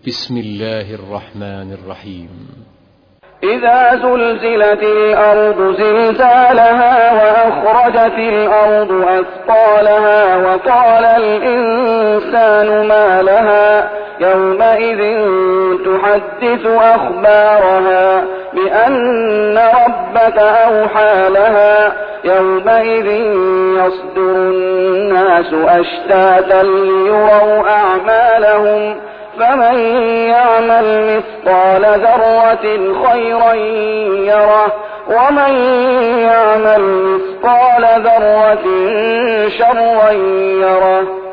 بسم الله الرحمن الرحيم. إذا زلزلت الأرض زلزالها وأخرجت الأرض أثقالها وقال الإنسان ما لها يومئذ تحدث أخبارها بأن ربك أوحى لها يومئذ يصدر الناس أشتاتا ليروا أعمالهم فمن يعمل مثقال ذرة خيرا يره ومن يعمل مثقال ذرة شرا يره.